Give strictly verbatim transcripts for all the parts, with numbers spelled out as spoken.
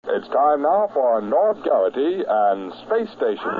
It's time now for North Garrity and Space Station.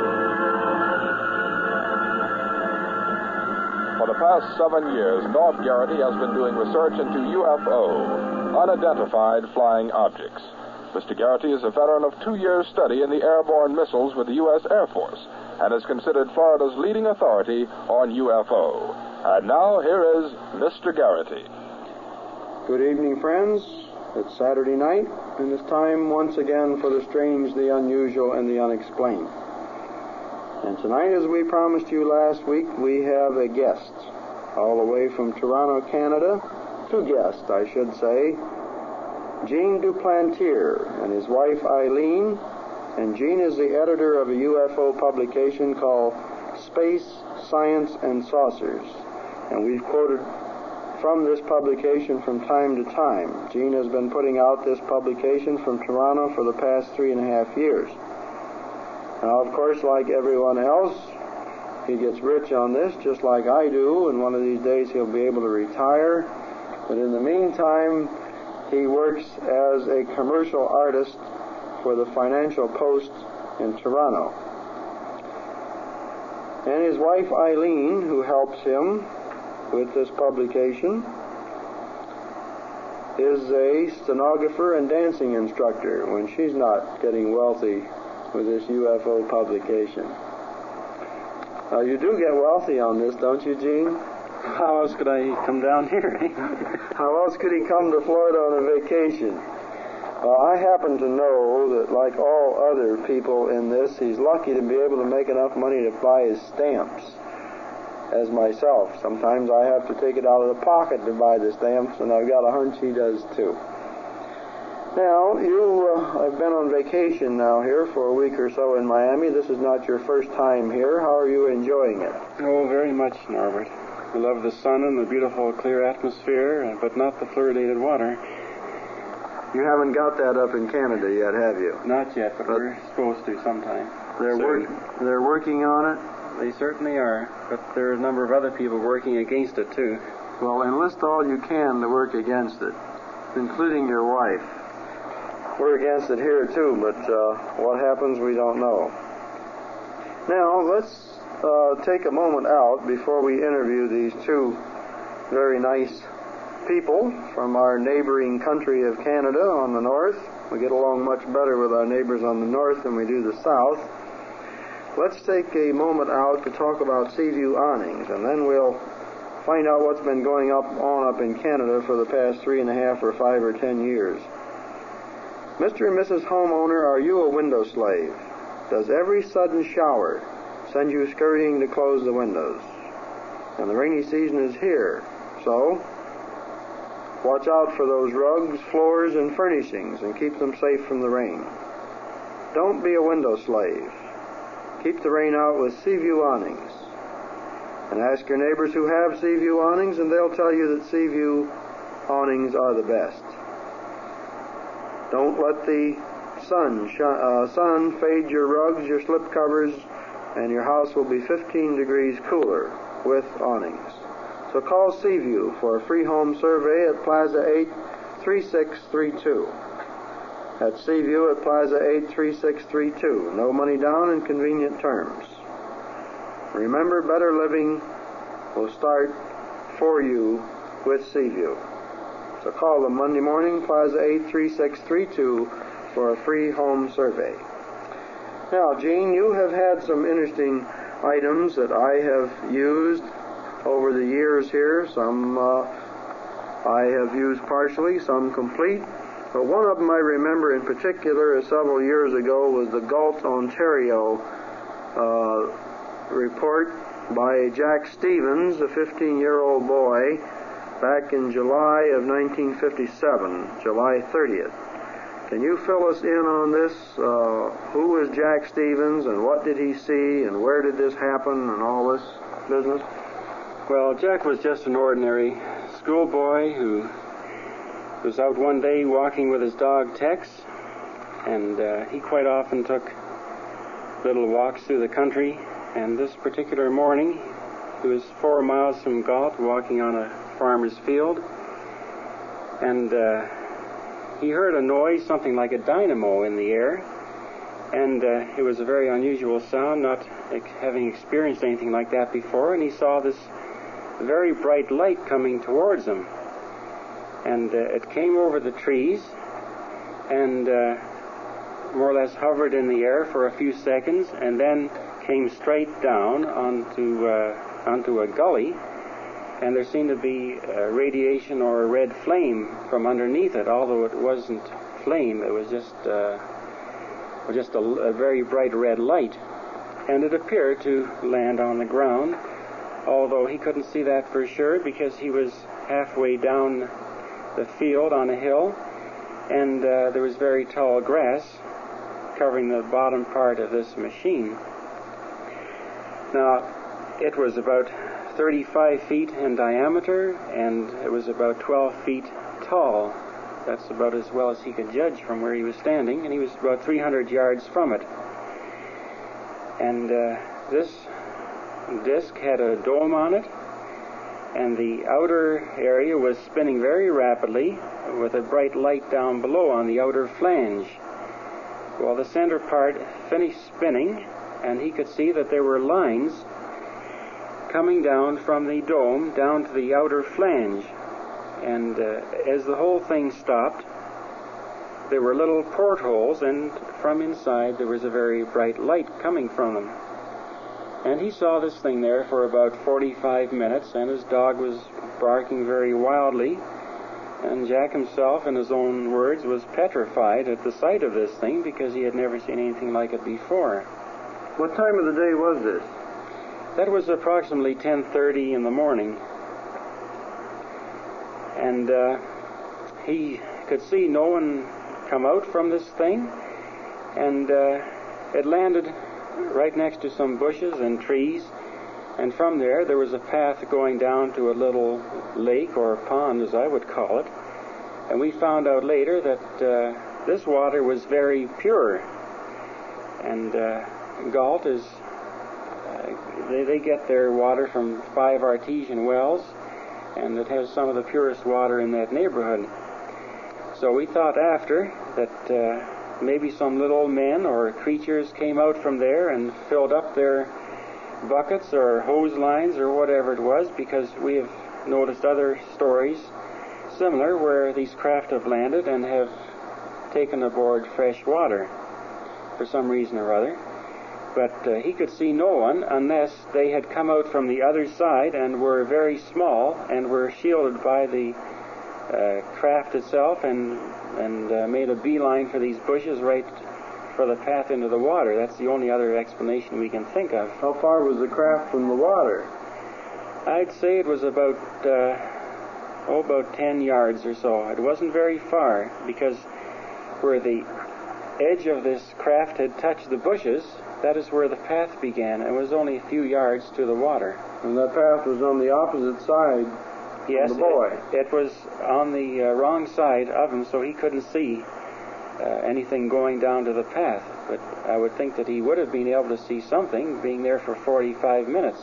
For the past seven years, North Garrity has been doing research into U F O, unidentified flying objects. Mister Garrity is a veteran of two years' study in the airborne missiles with the U S Air Force and is considered Florida's leading authority on U F O. And now, here is Mister Garrity. Good evening, friends. It's Saturday night, and it's time once again for the strange, the unusual, and the unexplained. And tonight, as we promised you last week, we have a guest, all the way from Toronto, Canada. Two guests, I should say. Gene Duplantier and his wife Eileen. And Gene is the editor of a U F O publication called Space, Science, and Saucers. And we've quoted from this publication from time to time. Gene has been putting out this publication from Toronto for the past three and a half years. Now, of course, like everyone else, he gets rich on this, just like I do, and one of these days he'll be able to retire. But in the meantime, he works as a commercial artist for the Financial Post in Toronto. And his wife Eileen, who helps him with this publication, is a stenographer and dancing instructor when she's not getting wealthy with this U F O publication. Now, you do get wealthy on this, don't you, Gene? How else could I come down here? How else could he come to Florida on a vacation? Well, I happen to know that, like all other people in this, he's lucky to be able to make enough money to buy his stamps. As myself, sometimes I have to take it out of the pocket to buy the stamps, and I've got a hunch he does too. Now, you uh, have been on vacation now here for a week or so in Miami. This is not your first time here. How are you enjoying it? Oh, very much, Norbert. I love the sun and the beautiful clear atmosphere, but not the fluoridated water. You haven't got that up in Canada yet, have you? Not yet, but, but we're supposed to sometime. They're, work, they're working on it? They certainly are, but there are a number of other people working against it, too. Well, enlist all you can to work against it, including your wife. We're against it here, too, but uh, what happens, we don't know. Now, let's uh, take a moment out before we interview these two very nice people from our neighboring country of Canada on the north. We get along much better with our neighbors on the north than we do the south. Let's take a moment out to talk about Seaview awnings, and then we'll find out what's been going up on up in Canada for the past three and a half or five or ten years. Mister and Missus Homeowner, are you a window slave? Does every sudden shower send you scurrying to close the windows? And the rainy season is here, so watch out for those rugs, floors, and furnishings, and keep them safe from the rain. Don't be a window slave. Keep the rain out with Seaview awnings. And ask your neighbors who have Seaview awnings, and they'll tell you that Seaview awnings are the best. Don't let the sun, sh- uh, sun fade your rugs, your slip covers, and your house will be fifteen degrees cooler with awnings. So call Seaview for a free home survey at Plaza eight, three six three two. That's Seaview at Plaza eight, three six three two. No money down and convenient terms. Remember, better living will start for you with Seaview. So call them Monday morning, Plaza eight, three six three two, for a free home survey. Now, Gene, you have had some interesting items that I have used over the years here. Some uh, I have used partially, some complete. But one of them I remember in particular several years ago was the Galt, Ontario uh, report by Jack Stevens, a fifteen-year-old boy, back in July of nineteen fifty-seven, July thirtieth. Can you fill us in on this? Uh, who is Jack Stevens, and what did he see, and where did this happen, and all this business? Well, Jack was just an ordinary schoolboy who was out one day walking with his dog Tex, and uh, he quite often took little walks through the country, and this particular morning he was four miles from Galt walking on a farmer's field, and uh, he heard a noise, something like a dynamo in the air, and uh, it was a very unusual sound, not like, having experienced anything like that before, and he saw this very bright light coming towards him. And uh, it came over the trees and uh, more or less hovered in the air for a few seconds, and then came straight down onto, uh, onto a gully, and there seemed to be a radiation or a red flame from underneath it, although it wasn't flame, it was just, uh, just a, a very bright red light. And it appeared to land on the ground, although he couldn't see that for sure because he was halfway down the field on a hill, and uh, there was very tall grass covering the bottom part of this machine. Now, it was about thirty-five feet in diameter, and it was about twelve feet tall. That's about as well as he could judge from where he was standing, and he was about three hundred yards from it. And uh, this disc had a dome on it, and the outer area was spinning very rapidly with a bright light down below on the outer flange. Well, the center part finished spinning, and he could see that there were lines coming down from the dome down to the outer flange. And uh, as the whole thing stopped, there were little portholes, and from inside there was a very bright light coming from them. And he saw this thing there for about forty-five minutes, and his dog was barking very wildly. And Jack himself, in his own words, was petrified at the sight of this thing because he had never seen anything like it before. What time of the day was this? That was approximately ten thirty in the morning. And uh, he could see no one come out from this thing, and uh, it landed right next to some bushes and trees, and from there there was a path going down to a little lake or pond, as I would call it. And we found out later that uh, this water was very pure. And uh, Galt is, uh, they, they get their water from five artesian wells, and it has some of the purest water in that neighborhood. So we thought after that uh, maybe some little men or creatures came out from there and filled up their buckets or hose lines or whatever it was, because we have noticed other stories similar where these craft have landed and have taken aboard fresh water for some reason or other. But uh, he could see no one unless they had come out from the other side and were very small and were shielded by the uh, craft itself and, and uh, made a beeline for these bushes right for the path into the water. That's the only other explanation we can think of. How far was the craft from the water? I'd say it was about, uh, oh, about ten yards or so. It wasn't very far, because where the edge of this craft had touched the bushes, that is where the path began. It was only a few yards to the water. And that path was on the opposite side yes, of the boy? It, it was on the uh, wrong side of him, so he couldn't see uh, anything going down to the path. But I would think that he would have been able to see something, being there for forty-five minutes.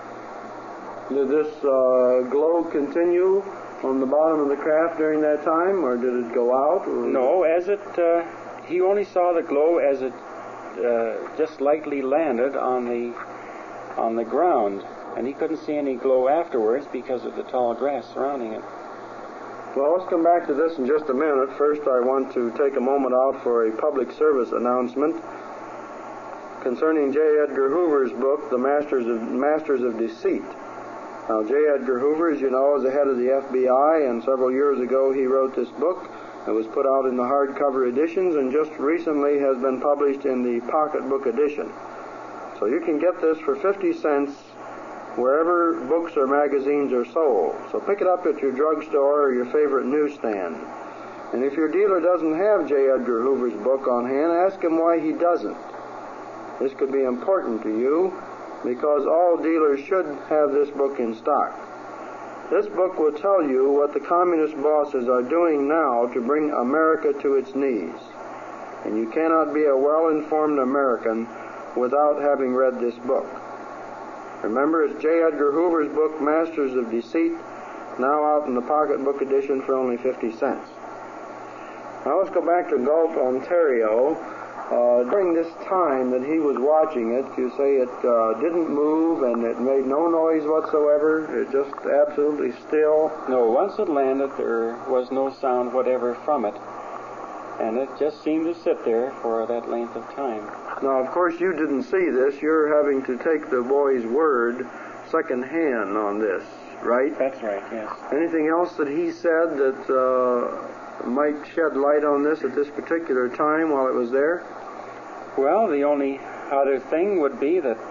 Did this uh, glow continue on the bottom of the craft during that time, or did it go out? Or no, as it, uh, he only saw the glow as it Uh, just lightly landed on the on the ground, and he couldn't see any glow afterwards because of the tall grass surrounding it. Well, let's come back to this in just a minute. First, I want to take a moment out for a public service announcement concerning J. Edgar Hoover's book, The Masters of Masters of Deceit. Now, J. Edgar Hoover, as you know, is the head of the F B I, and several years ago he wrote this book. It was put out in the hardcover editions and just recently has been published in the pocketbook edition. So you can get this for fifty cents wherever books or magazines are sold. So pick it up at your drugstore or your favorite newsstand. And if your dealer doesn't have J. Edgar Hoover's book on hand, ask him why he doesn't. This could be important to you because all dealers should have this book in stock. This book will tell you what the communist bosses are doing now to bring America to its knees. And you cannot be a well-informed American without having read this book. Remember, it's J. Edgar Hoover's book, Masters of Deceit, now out in the pocketbook edition for only fifty cents. Now let's go back to Galt, Ontario. Uh, during this time that he was watching it, you say it uh, didn't move and it made no noise whatsoever? It just absolutely still? No, once it landed, there was no sound whatever from it. And it just seemed to sit there for that length of time. Now, of course, you didn't see this. You're having to take the boy's word secondhand on this, right? That's right, yes. Anything else that he said that uh, might shed light on this at this particular time while it was there? Well, the only other thing would be that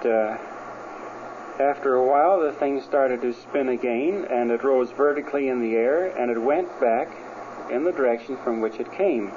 uh, after a while the thing started to spin again, and it rose vertically in the air, and it went back in the direction from which it came.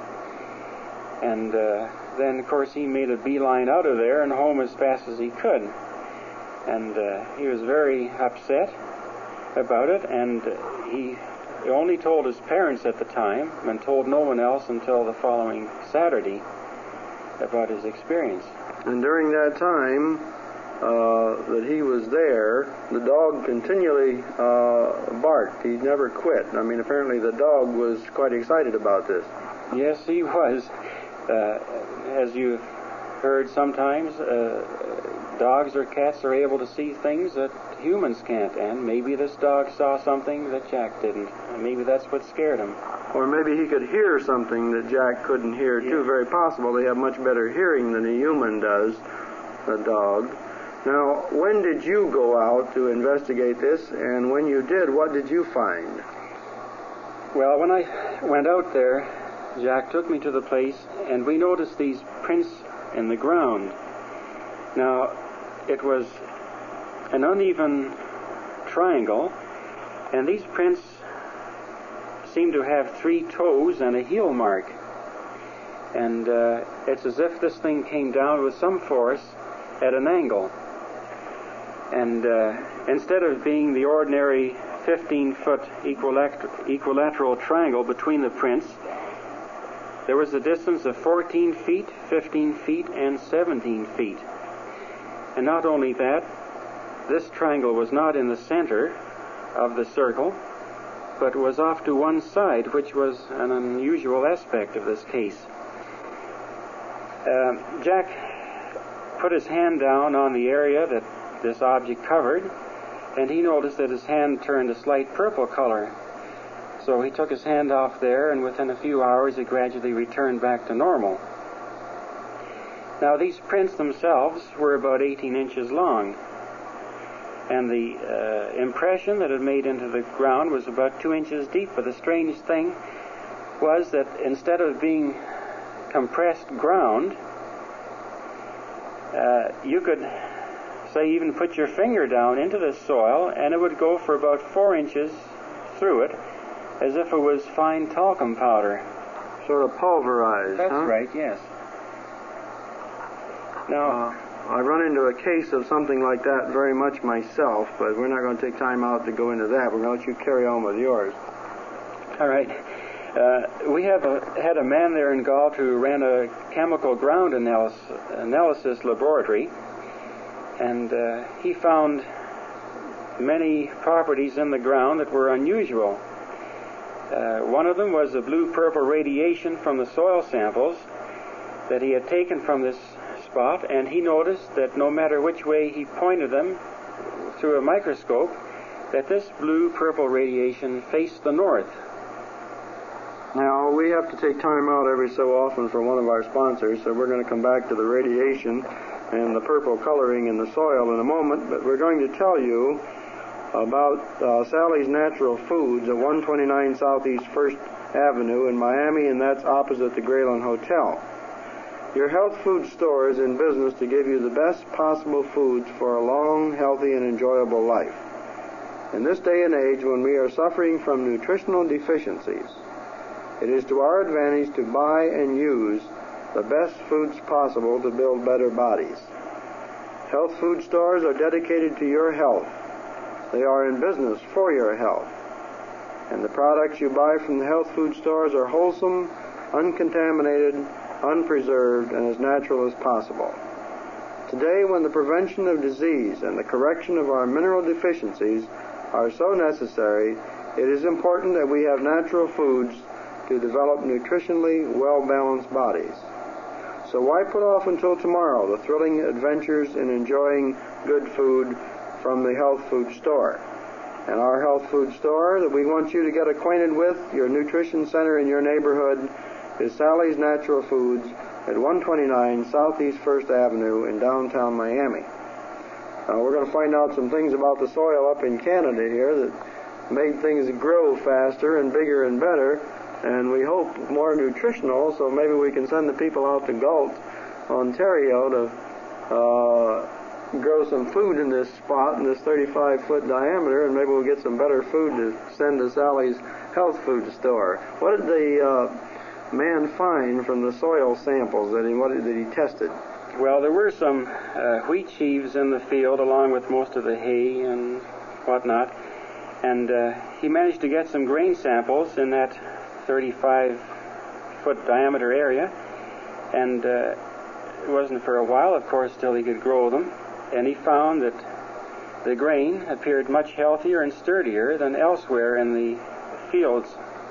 And uh, then, of course, he made a beeline out of there and home as fast as he could. And uh, he was very upset about it, and he only told his parents at the time and told no one else until the following Saturday about his experience. And during that time uh, that he was there, the dog continually uh, barked. He never quit. I mean, apparently the dog was quite excited about this. Yes, he was. Uh, as you've heard sometimes, uh, dogs or cats are able to see things that humans can't, and maybe this dog saw something that Jack didn't, and maybe that's what scared him. Or maybe he could hear something that Jack couldn't hear, too. Yeah. Very possible. They have much better hearing than a human does, a dog. Now, when did you go out to investigate this, and when you did, what did you find? Well, when I went out there, Jack took me to the place, and we noticed these prints in the ground. Now, it was an uneven triangle, and these prints seemed to have three toes and a heel mark. And uh, it's as if this thing came down with some force at an angle. And uh, instead of being the ordinary fifteen-foot equilat- equilateral triangle between the prints, there was a distance of fourteen feet, fifteen feet, and seventeen feet. And not only that, this triangle was not in the center of the circle, but was off to one side, which was an unusual aspect of this case. Uh, Jack put his hand down on the area that this object covered, and he noticed that his hand turned a slight purple color. So he took his hand off there, and within a few hours it gradually returned back to normal. Now, these prints themselves were about eighteen inches long, and the uh, impression that it made into the ground was about two inches deep. But the strange thing was that instead of being compressed ground, uh, you could, say, even put your finger down into the soil, and it would go for about four inches through it, as if it was fine talcum powder. Sort of pulverized, That's huh? right, yes. Now, uh, I run into a case of something like that very much myself, but we're not going to take time out to go into that. We're going to let you carry on with yours. All right. Uh, we have a, had a man there in Galt who ran a chemical ground analysis, analysis laboratory, and uh, he found many properties in the ground that were unusual. Uh, one of them was the blue-purple radiation from the soil samples that he had taken from this spot, and he noticed that no matter which way he pointed them through a microscope, that this blue-purple radiation faced the north. Now, we have to take time out every so often for one of our sponsors, so we're going to come back to the radiation and the purple coloring in the soil in a moment, but we're going to tell you about uh, Sally's Natural Foods at one twenty-nine Southeast First Avenue in Miami, and that's opposite the Grayland Hotel. Your health food store is in business to give you the best possible foods for a long, healthy, and enjoyable life. In this day and age when we are suffering from nutritional deficiencies, it is to our advantage to buy and use the best foods possible to build better bodies. Health food stores are dedicated to your health. They are in business for your health. And the products you buy from the health food stores are wholesome, uncontaminated, unpreserved, and as natural as possible. Today, when the prevention of disease and the correction of our mineral deficiencies are so necessary, it is important that we have natural foods to develop nutritionally well-balanced bodies. So why put off until tomorrow the thrilling adventures in enjoying good food from the health food store? And our health food store that we want you to get acquainted with, your nutrition center in your neighborhood, is Sally's Natural Foods at one twenty-nine Southeast First Avenue in downtown Miami. Uh, we're going to find out some things about the soil up in Canada here that made things grow faster and bigger and better, and we hope more nutritional, so maybe we can send the people out to Galt, Ontario, to uh, grow some food in this spot in this thirty-five foot diameter, and maybe we'll get some better food to send to Sally's health food store. What did the uh, man find from the soil samples that he, what did, that he tested? Well, there were some uh, wheat sheaves in the field along with most of the hay and whatnot, and uh, he managed to get some grain samples in that thirty-five foot diameter area, and uh, it wasn't for a while, of course, till he could grow them, and he found that the grain appeared much healthier and sturdier than elsewhere in the fields.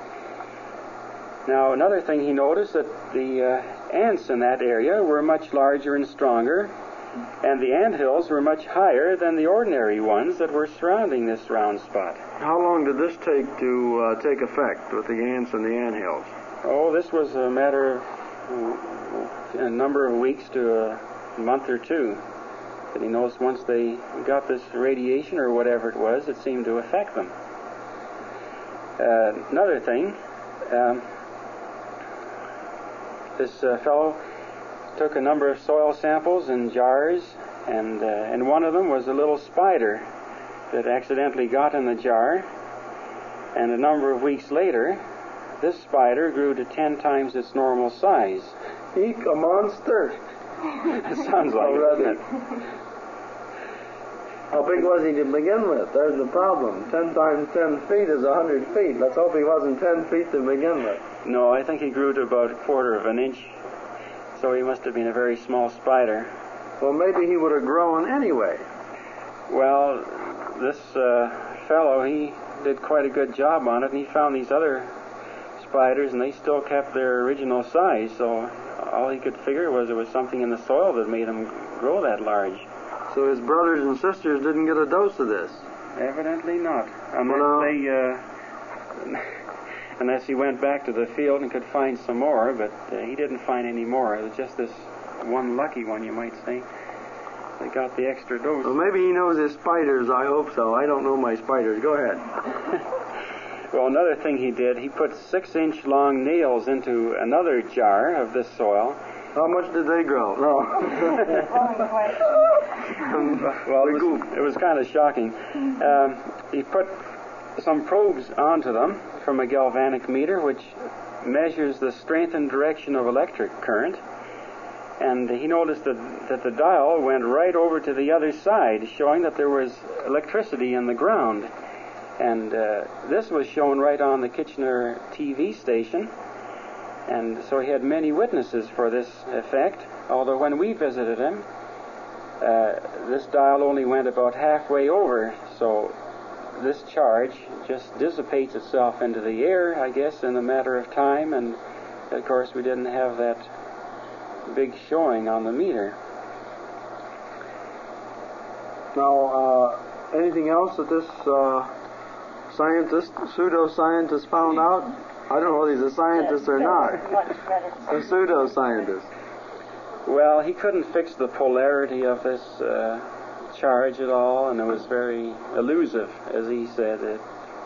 Now, another thing he noticed, that the uh, ants in that area were much larger and stronger, and the anthills were much higher than the ordinary ones that were surrounding this round spot. How long did this take to uh, take effect with the ants and the anthills? Oh, this was a matter of uh, a number of weeks to a month or two. But he noticed once they got this radiation or whatever it was, it seemed to affect them. Uh, another thing, um, this uh, fellow took a number of soil samples in jars, and, uh, and one of them was a little spider that accidentally got in the jar, and a number of weeks later, this spider grew to ten times its normal size. Eek, a monster! It sounds like it, doesn't it? How big was he to begin with? There's the problem. Ten times ten feet is a hundred feet. Let's hope he wasn't ten feet to begin with. No, I think he grew to about a quarter of an inch, so he must have been a very small spider. Well, maybe he would have grown anyway. Well, this uh, fellow, he did quite a good job on it, and he found these other spiders, and they still kept their original size, so all he could figure was there was something in the soil that made them grow that large. So his brothers and sisters didn't get a dose of this? Evidently not. Unless Well, they, uh, unless he went back to the field and could find some more, but uh, he didn't find any more. It was just this one lucky one, you might say, that got the extra dose. Well, maybe he knows his spiders. I hope so. I don't know my spiders. Go ahead. Well, another thing he did, he put six-inch long nails into another jar of this soil. How much did they grow? No. Well, it was, it was kind of shocking. Um, he put some probes onto them from a galvanic meter, which measures the strength and direction of electric current. And he noticed that, that the dial went right over to the other side, showing that there was electricity in the ground. And uh, this was shown right on the Kitchener T V station. And so he had many witnesses for this effect, although when we visited him, uh, this dial only went about halfway over, so this charge just dissipates itself into the air, I guess, in a matter of time, and of course we didn't have that big showing on the meter. Now, uh, anything else that this uh, scientist, pseudo-scientist found out? I don't know whether he's a scientist or not. A pseudo-scientist. Well, he couldn't fix the polarity of this uh, charge at all, and it was very elusive, as he said. It,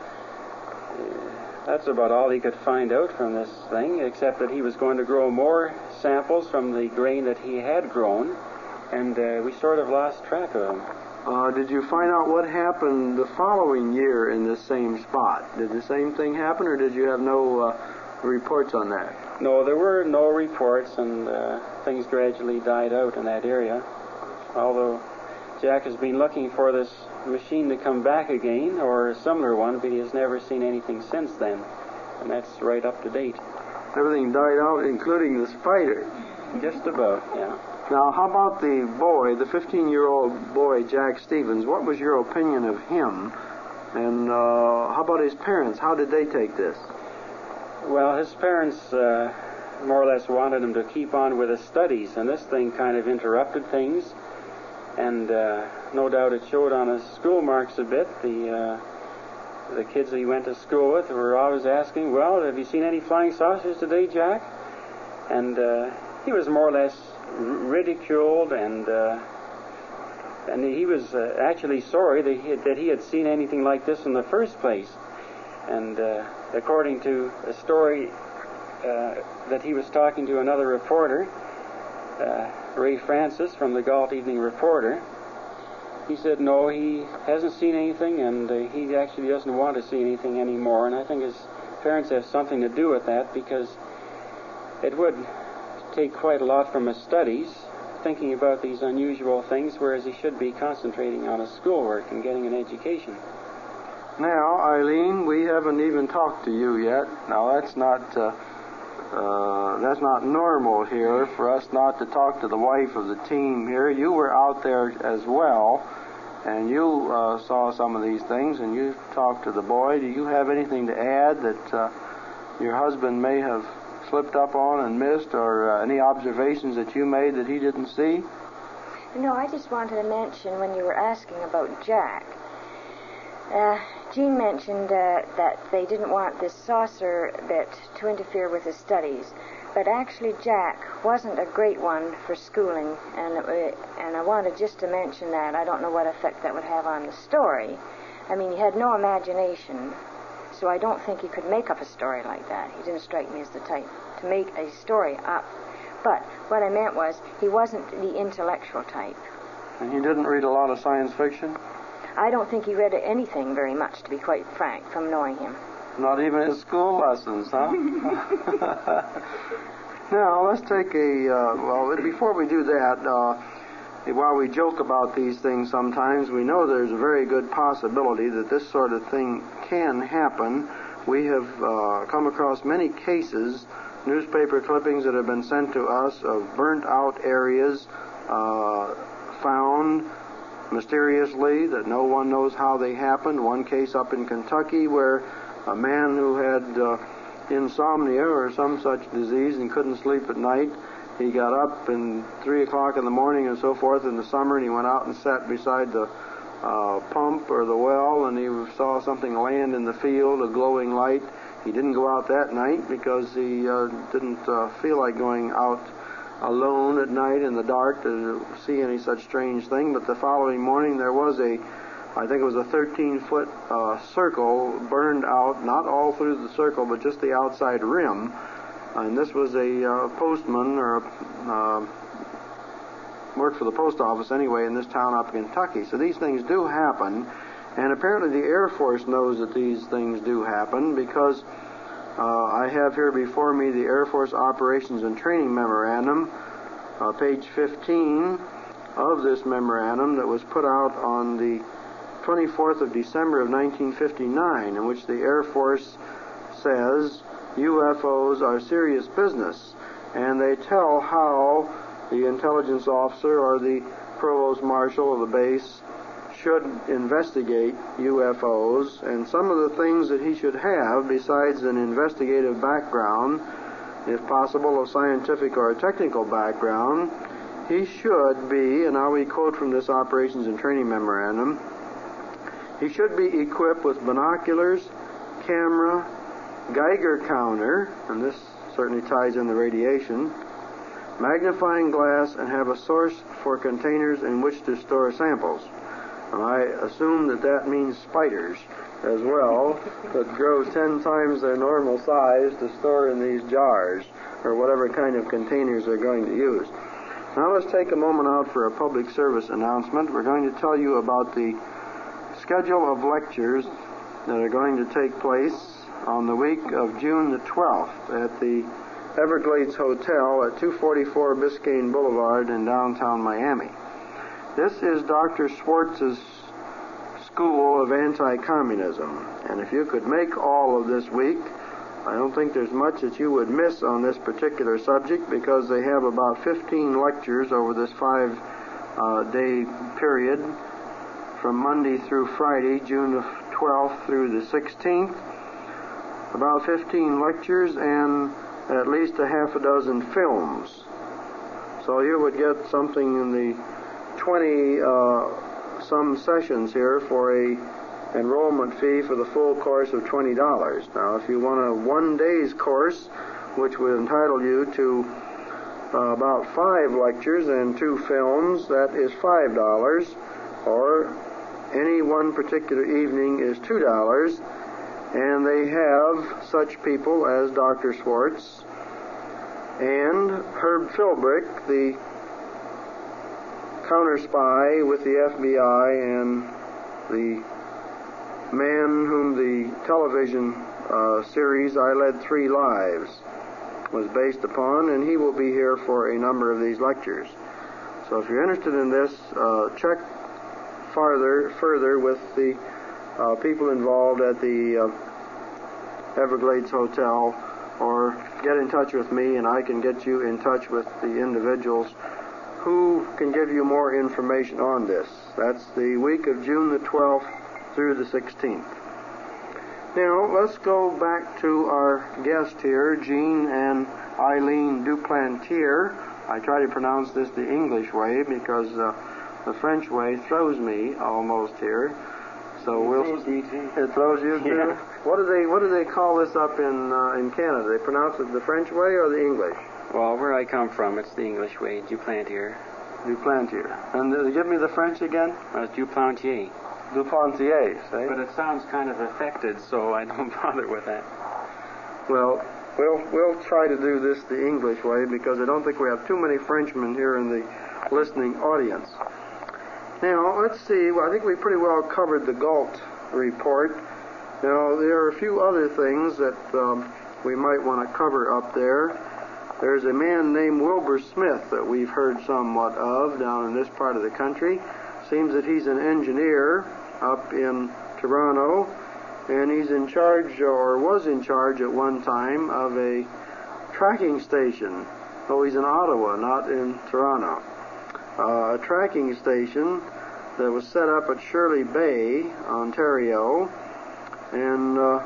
uh, that's about all he could find out from this thing, except that he was going to grow more samples from the grain that he had grown, and uh, we sort of lost track of him. Uh, did you find out what happened the following year in this same spot? Did the same thing happen, or did you have no uh, reports on that? No, there were no reports, and uh, things gradually died out in that area. Although Jack has been looking for this machine to come back again, or a similar one, but he has never seen anything since then. And that's right up to date. Everything died out, including the spider. Just about, yeah. Now, how about the boy, the fifteen-year-old boy, Jack Stevens? What was your opinion of him? And uh, how about his parents? How did they take this? well, his parents uh, more or less wanted him to keep on with his studies, and this thing kind of interrupted things, and uh, no doubt it showed on his school marks a bit. The uh, the kids that he went to school with were always asking, well, have you seen any flying saucers today, Jack? And uh, he was more or less ridiculed, and uh, and he was uh, actually sorry that he, had, that he had seen anything like this in the first place. And uh, according to a story uh, that he was talking to another reporter, uh, Ray Francis from the Galt Evening Reporter, he said no, he hasn't seen anything, and uh, he actually doesn't want to see anything anymore. And I think his parents have something to do with that, because it would take quite a lot from his studies, thinking about these unusual things, whereas he should be concentrating on his schoolwork and getting an education. Now, Eileen, we haven't even talked to you yet. Now, that's not uh, uh, that's not normal here for us not to talk to the wife of the team here. You were out there as well, and you uh, saw some of these things, and you talked to the boy. Do you have anything to add that uh, your husband may have slipped up on and missed, or uh, any observations that you made that he didn't see? No, I just wanted to mention when you were asking about Jack. Uh, Jean mentioned uh, that they didn't want this saucer bit to interfere with his studies, but actually Jack wasn't a great one for schooling, and it, and I wanted just to mention that. I don't know what effect that would have on the story. I mean, he had no imagination, so I don't think he could make up a story like that. He didn't strike me as the type to make a story up. But what I meant was, he wasn't the intellectual type. And he didn't read a lot of science fiction? I don't think he read anything very much, to be quite frank, from knowing him. Not even his school lessons, huh? Now, let's take a, uh, well, before we do that, uh, while we joke about these things sometimes, we know there's a very good possibility that this sort of thing can happen. We have uh, come across many cases, newspaper clippings that have been sent to us of burnt-out areas uh, found mysteriously, that no one knows how they happened. One case up in Kentucky where a man who had uh, insomnia or some such disease and couldn't sleep at night, he got up in three o'clock in the morning and so forth in the summer, and he went out and sat beside the uh, pump or the well, and he saw something land in the field, a glowing light. He didn't go out that night because he uh, didn't uh, feel like going out alone at night in the dark to see any such strange thing. But the following morning there was a, I think it was a thirteen-foot uh, circle burned out, not all through the circle, but just the outside rim. And this was a uh, postman, or a, uh, worked for the post office anyway in this town up in Kentucky. So these things do happen, and apparently the Air Force knows that these things do happen, because uh, I have here before me the Air Force Operations and Training Memorandum, uh, page fifteen of this memorandum that was put out on the twenty-fourth of December of nineteen fifty-nine, in which the Air Force says U F Os are serious business, and they tell how the intelligence officer or the provost marshal of the base should investigate U F Os, and some of the things that he should have besides an investigative background, if possible a scientific or a technical background, he should be, and now we quote from this Operations and Training Memorandum, he should be equipped with binoculars, camera, Geiger counter, and this certainly ties in the radiation, magnifying glass, and have a source for containers in which to store samples. And I assume that that means spiders as well, that grow ten times their normal size to store in these jars, or whatever kind of containers they're going to use. Now let's take a moment out for a public service announcement. We're going to tell you about the schedule of lectures that are going to take place on the week of June the twelfth at the Everglades Hotel at two forty-four Biscayne Boulevard in downtown Miami. This is Doctor Schwartz's School of Anti-Communism, and if you could make all of this week, I don't think there's much that you would miss on this particular subject, because they have about fifteen lectures over this five-day uh, period from Monday through Friday, June the twelfth through the sixteenth. about fifteen lectures, and at least a half a dozen films. So you would get something in the twenty uh, some sessions here for a enrollment fee for the full course of twenty dollars. Now, if you want a one day's course, which would entitle you to uh, about five lectures and two films, that is five dollars, or any one particular evening is two dollars, and they have such people as Doctor Schwartz and Herb Philbrick, the counter spy with the F B I and the man whom the television uh, series I Led Three Lives was based upon, and he will be here for a number of these lectures. So if you're interested in this, uh, check farther, further with the uh, people involved at the uh, Everglades Hotel, or get in touch with me and I can get you in touch with the individuals who can give you more information on this. That's the week of June the twelfth through the sixteenth. Now, let's go back to our guest here, Jean and Eileen Duplantier. I try to pronounce this the English way because uh, the French way throws me almost here. So it we'll. Throws me too. It throws you too. Yeah. What do they What do they call this up in uh, in Canada? They pronounce it the French way or the English? Well, where I come from, it's the English way, Duplantier. Duplantier. And uh, give me the French again. Uh, Duplantier. Duplantier, say. But it sounds kind of affected, so I don't bother with that. Well, we'll we'll try to do this the English way because I don't think we have too many Frenchmen here in the listening audience. Now, let's see. Well, I think we pretty well covered the Galt report. Now, there are a few other things that um, we might want to cover up there. There's a man named Wilbur Smith that we've heard somewhat of down in this part of the country. Seems that he's an engineer up in Toronto, and he's in charge, or was in charge at one time, of a tracking station. Oh, he's in Ottawa, not in Toronto. Uh, a tracking station that was set up at Shirley Bay, Ontario, and uh,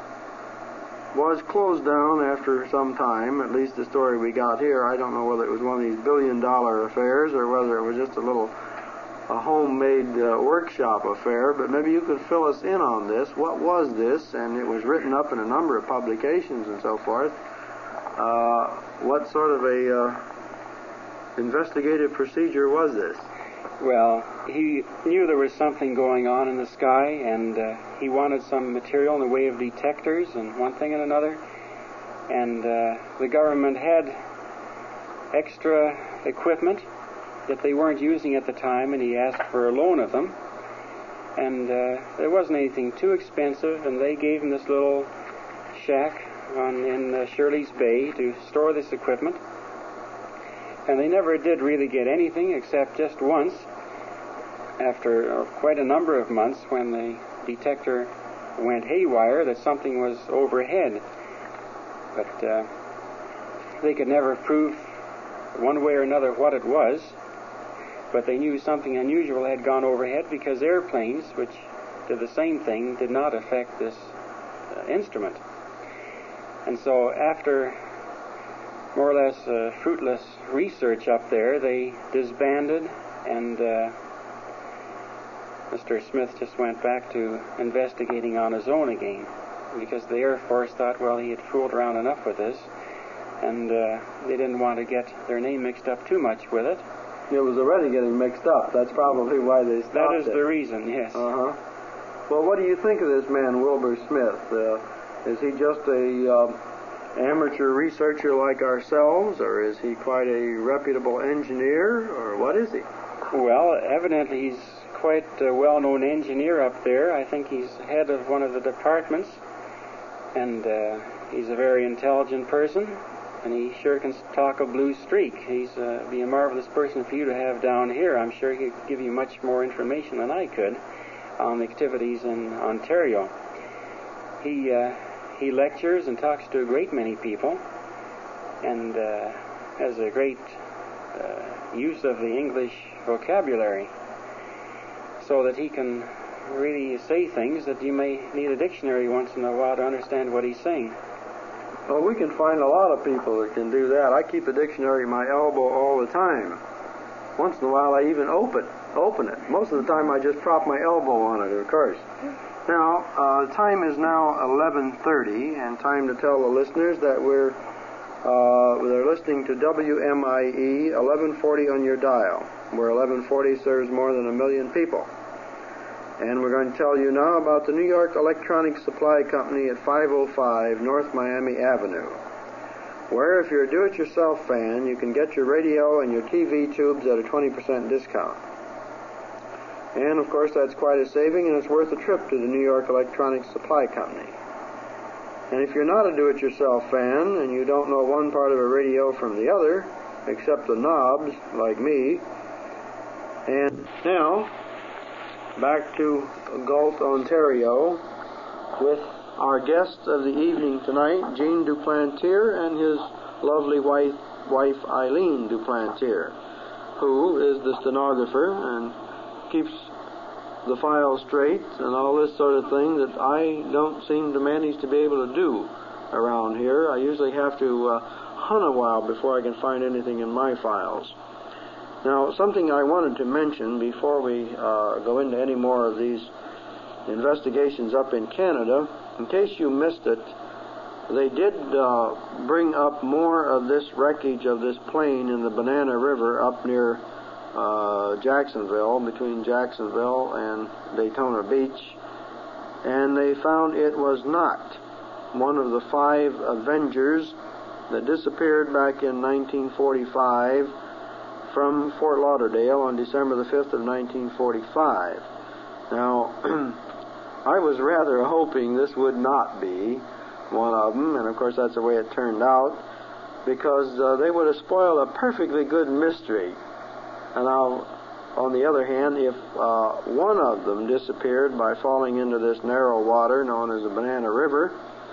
was closed down after some time, at least the story we got here. I don't know whether it was one of these billion-dollar affairs or whether it was just a little a homemade uh, workshop affair, but maybe you could fill us in on this. What was this? And it was written up in a number of publications and so forth. Uh, what sort of a uh, investigative procedure was this? Well, he knew there was something going on in the sky, and uh, he wanted some material in the way of detectors and one thing and another. And uh, the government had extra equipment that they weren't using at the time, and he asked for a loan of them. And uh, it wasn't anything too expensive, and they gave him this little shack on in uh, Shirley's Bay to store this equipment. And they never did really get anything except just once, after uh, quite a number of months, when the detector went haywire, that something was overhead. But uh, they could never prove one way or another what it was. But they knew something unusual had gone overhead because airplanes, which did the same thing, did not affect this uh, instrument. And so after more or less uh, fruitless research up there, they disbanded, and uh, Mister Smith just went back to investigating on his own again, because the Air Force thought, well, he had fooled around enough with this, and uh, they didn't want to get their name mixed up too much with it. It was already getting mixed up. That's probably why they stopped That is it. the reason, yes. Uh-huh. Well, what do you think of this man, Wilbur Smith? Uh, is he just a uh, amateur researcher like ourselves, or is he quite a reputable engineer, or what is he? Well, evidently he's quite a well-known engineer up there. I think he's head of one of the departments, and uh, he's a very intelligent person. And he sure can talk a blue streak. He's uh, be a marvelous person for you to have down here. I'm sure he could give you much more information than I could on the activities in Ontario. He uh, he lectures and talks to a great many people, and uh, has a great uh, use of the English vocabulary, so that he can really say things that you may need a dictionary once in a while to understand what he's saying. Well, we can find a lot of people that can do that. I keep a dictionary at my elbow all the time. Once in a while, I even open open it. Most of the time, I just prop my elbow on it, of course. Now, uh, time is now eleven thirty, and time to tell the listeners that we're uh, they're listening to W M I E eleven forty on your dial, where eleven forty serves more than a million people. And we're going to tell you now about the New York Electronic Supply Company at five oh five North Miami Avenue, where if you're a do-it-yourself fan, you can get your radio and your T V tubes at a twenty percent discount. And, of course, that's quite a saving, and it's worth a trip to the New York Electronic Supply Company. And if you're not a do-it-yourself fan, and you don't know one part of a radio from the other, except the knobs, like me, and now, back to Galt, Ontario, with our guest of the evening tonight, Gene Duplantier, and his lovely wife, wife Eileen Duplantier, who is the stenographer and keeps the file straight and all this sort of thing that I don't seem to manage to be able to do around here. I usually have to uh, hunt a while before I can find anything in my files. Now, something I wanted to mention before we uh, go into any more of these investigations up in Canada, in case you missed it, they did uh, bring up more of this wreckage of this plane in the Banana River up near uh, Jacksonville, between Jacksonville and Daytona Beach, and they found it was not one of the five Avengers that disappeared back in nineteen forty-five from Fort Lauderdale on December the fifth of nineteen forty-five. Now, I was rather hoping this would not be one of them, and of course that's the way it turned out, because uh, they would have spoiled a perfectly good mystery. And now, on the other hand, if uh, one of them disappeared by falling into this narrow water known as the Banana River,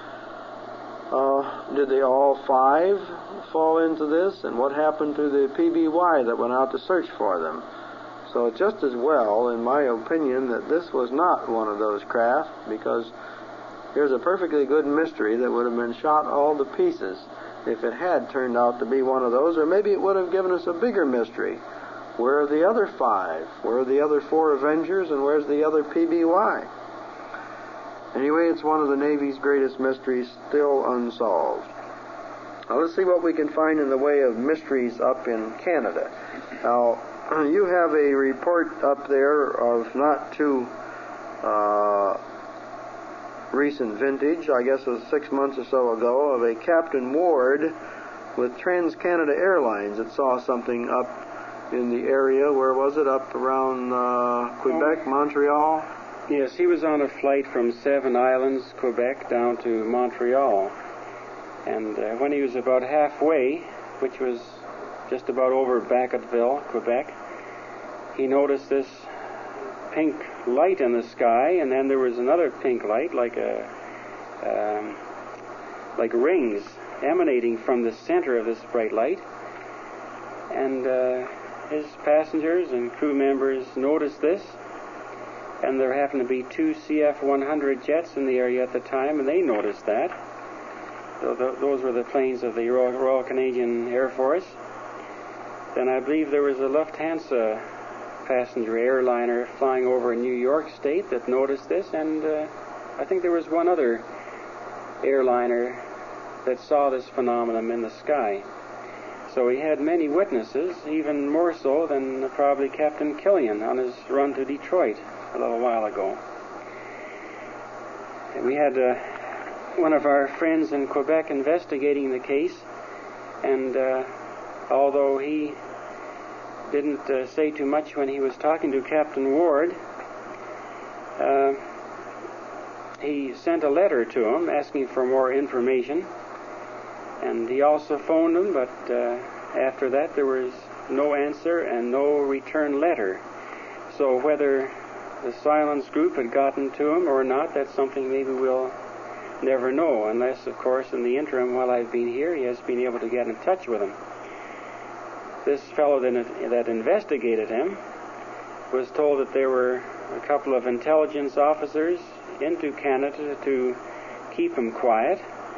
uh, did they all five fall into this? And what happened to the P B Y that went out to search for them? So just as well, in my opinion, that this was not one of those craft, because here's a perfectly good mystery that would have been shot all to pieces if it had turned out to be one of those, or maybe it would have given us a bigger mystery. Where are the other five? Where are the other four Avengers, and where's the other P B Y? Anyway, it's one of the Navy's greatest mysteries still unsolved. Now let's see what we can find in the way of mysteries up in Canada. Now, you have a report up there of not too uh, recent vintage, I guess it was six months or so ago, of a Captain Ward with Trans-Canada Airlines that saw something up in the area. Where was it? Up around uh, Quebec, Montreal? Yes, he was on a flight from Seven Islands, Quebec, down to Montreal. And uh, when he was about halfway, which was just about over Bacottville, Quebec, he noticed this pink light in the sky, and then there was another pink light, like a um, like rings emanating from the center of this bright light. And uh, his passengers and crew members noticed this, and there happened to be two C F one hundred jets in the area at the time, and they noticed that. So th- those were the planes of the Royal, Royal Canadian Air Force. Then I believe there was a Lufthansa passenger airliner flying over New York State that noticed this, and uh, I think there was one other airliner that saw this phenomenon in the sky. So he had many witnesses, even more so than probably Captain Killian on his run to Detroit a little while ago. And we had uh, one of our friends in Quebec investigating the case, and uh, although he didn't uh, say too much when he was talking to Captain Ward, uh, he sent a letter to him asking for more information, and he also phoned him, but uh, after that there was no answer and no return letter. So whether the Silence Group had gotten to him or not, that's something maybe we'll never know, unless, of course, in the interim while I've been here, he has been able to get in touch with him. This fellow that, that investigated him was told that there were a couple of intelligence officers into Canada to keep him quiet,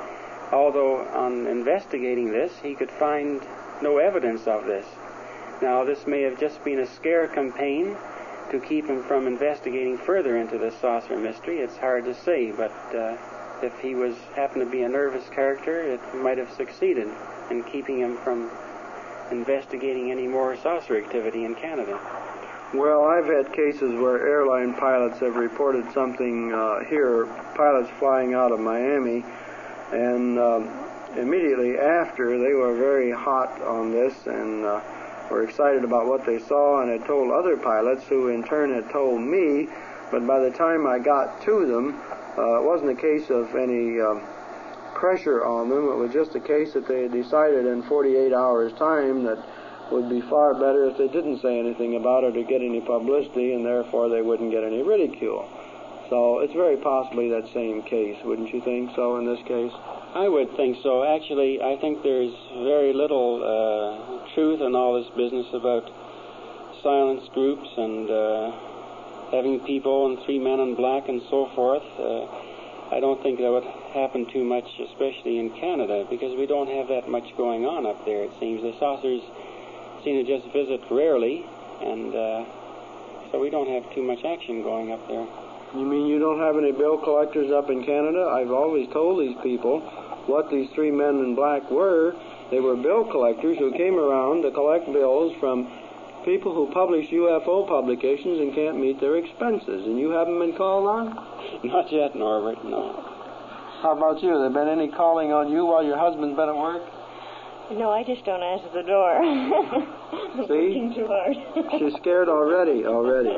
although on investigating this, he could find no evidence of this. Now, this may have just been a scare campaign to keep him from investigating further into this saucer mystery. It's hard to say, but uh, if he was happened to be a nervous character, it might have succeeded in keeping him from investigating any more saucer activity in Canada. Well, I've had cases where airline pilots have reported something uh, here, pilots flying out of Miami, and um, immediately after they were very hot on this and uh, were excited about what they saw and had told other pilots who in turn had told me, but by the time I got to them, uh, it wasn't a case of any um, pressure on them. It was just a case that they had decided in forty-eight hours' time that would be far better if they didn't say anything about it or get any publicity, and therefore they wouldn't get any ridicule. So it's very possibly that same case, wouldn't you think so in this case? I would think so. Actually, I think there's very little uh, truth in all this business about silence groups and uh, having people and three men in black and so forth. Uh, I don't think that would happen too much, especially in Canada, because we don't have that much going on up there, it seems. The saucers seem to just visit rarely, and uh, so we don't have too much action going up there. You mean you don't have any bill collectors up in Canada? I've always told these people what these three men in black were. They were bill collectors who came around to collect bills from people who publish U F O publications and can't meet their expenses. And you haven't been called on? Not yet, Norbert, no. How about you? There been any calling on you while your husband's been at work? No, I just don't answer the door. I'm See? working too hard. She's scared already, already.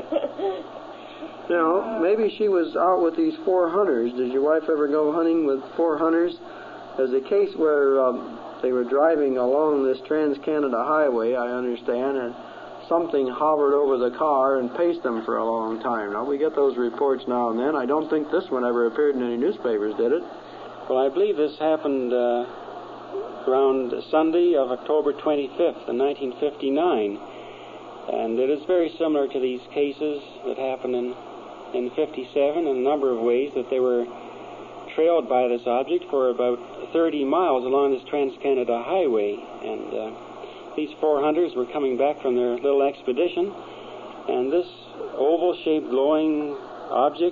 You know, maybe she was out with these four hunters. Did your wife ever go hunting with four hunters? There's a case where um, they were driving along this Trans-Canada highway, I understand, and something hovered over the car and paced them for a long time. Now, we get those reports now and then. I don't think this one ever appeared in any newspapers, did it? Well, I believe this happened uh, around Sunday of October twenty-fifth in nineteen fifty-nine. And it is very similar to these cases that happened in, in fifty-seven in a number of ways, that they were trailed by this object for about thirty miles along this Trans-Canada highway. And uh, these four hunters were coming back from their little expedition, and this oval-shaped glowing object